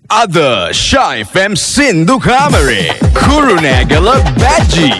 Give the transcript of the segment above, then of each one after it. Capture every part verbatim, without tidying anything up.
Ada Shy F M Sindhu Kamare Kurunegala Badji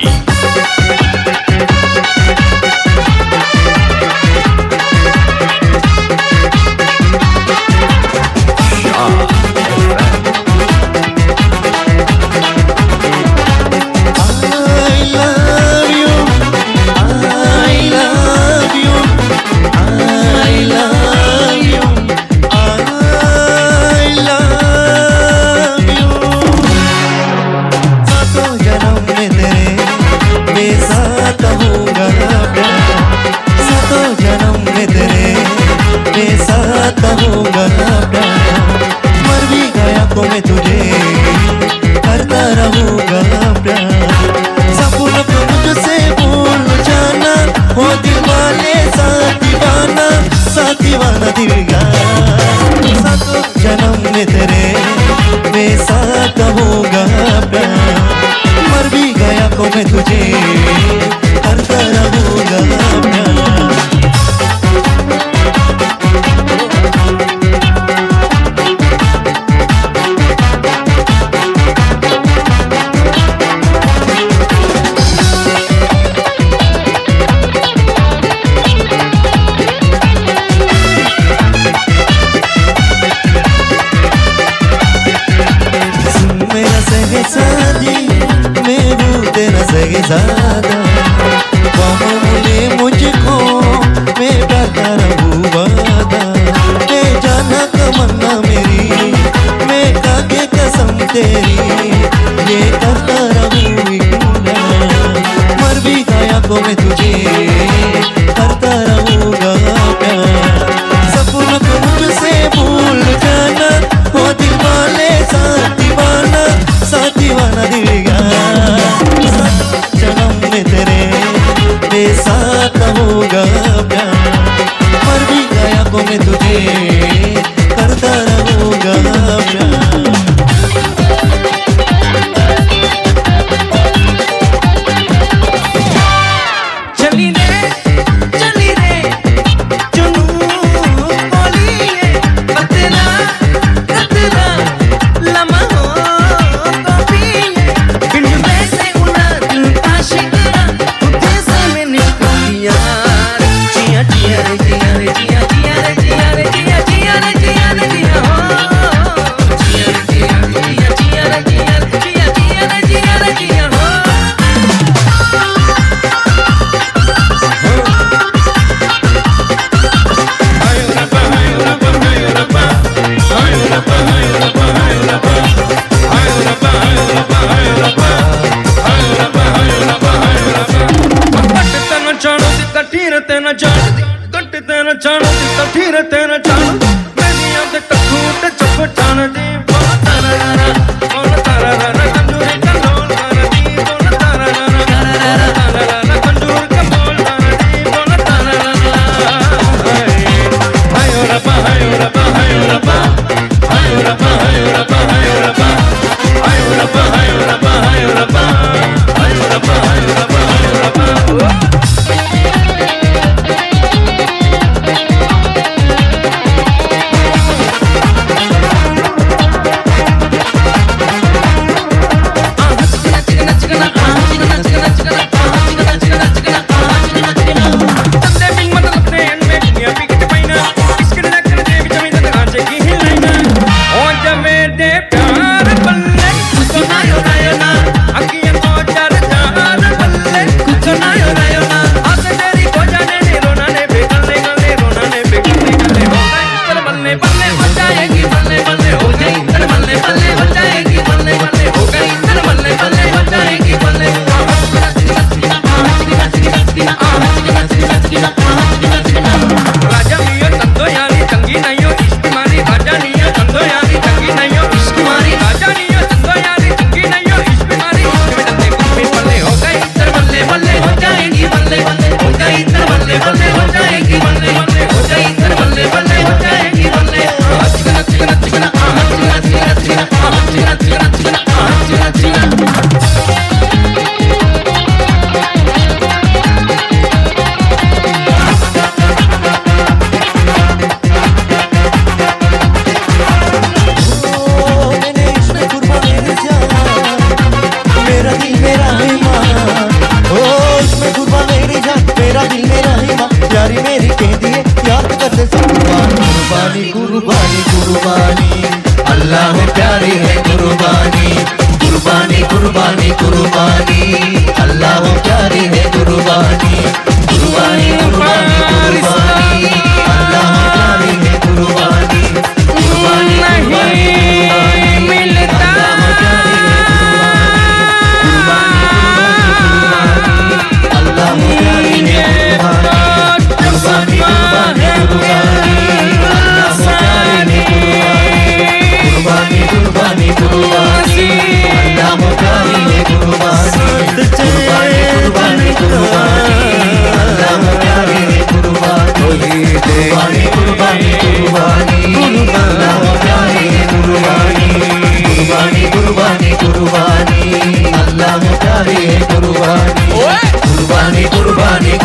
मर भी गया तो मैं तुझे करता रहूंगा प्यार। सपनों को मुझसे भूल जाना, हो दिल वाले साथ दीवाना, साथ दीवाना दिल गया। सातों जन्म में तेरे मैं साथ रहूंगा प्यार। मर भी गया तो मैं तुझे करता रहूंगा प्यार। ज़्यादा वहाँ मिले मुझको मैं करता रहूँ वादा। मैं जाना तमन्ना मेरी, मैं खाके कसम तेरी, ये करता रहूँ इकूना। मर भी गया तो मैं तुझे करता रहूँगा प्यार। सपनों को मुझसे भूल जाना, हो दिल वाले साथ दीवाना, साथ दीवाना दिल गया। जन्म में तेरे मैं साथ रहूंगा प्यार। मर भी गया तो मैं तुझे करता रहूंगा प्यार। चली रे चली रे चुनू बोली है पतना कतना लम्हा तो भी बिन वैसे उना दिल आशिकरा तुझे से मैंने यार जिया जिया रे जिया रे जिया जिया रे जिया रे जिया जिया रे जिया रे जिया हो जिया रे जिया रे जिया जिया रे जिया रे जिया जिया रे जिया रे जिया हो। कठीर तेना जान कट तेना जान कठीर तेना जान मेरी याद तकू ते चुप जान दी बोल तारा रा बोल तारा रा कंजूरी का बोल तारा दी बोल तारा रा कंजूर का बोल तारा दी बोल तारा रा। हायो रब्बा हायो रब्बा हायो रब्बा हायो रब्बा हायो रब्बा हायो रब्बा हायो रब्बा हायो रब्बा हायो रब्बा हायो रब्बा हायो रब्बा हायो रब्बा। प्यारी है कुर्बानी कुर्बानी कुर्बानी कुर्बानी अल्लाह वो प्यारी है कुर्बानी कुर्बानी कुर्बानी कुर्बानी अल्लाह वो प्यारी है कुर्बानी कुर्बानी कुर्बानी मिलता अल्लाह वो प्यारी है कुर्बानी कुर्बानी कुर्बानी कुर्बानी कुर्बानी कुर्बानी अल्लाह वो प्यारी है कुर्बानी कुर्बानी कुर्बानी कुर्बानी अल्लाह वो प्यारी है कुर्बानी कुर्बानी कुर्बानी कुर्बानी अल्लाह वो प्यारी है कुर्बानी कुर्बानी कुर्बानी कुर्बानी अल्लाह वो प्यारी है कुर्बानी कुर्बानी कुर्बानी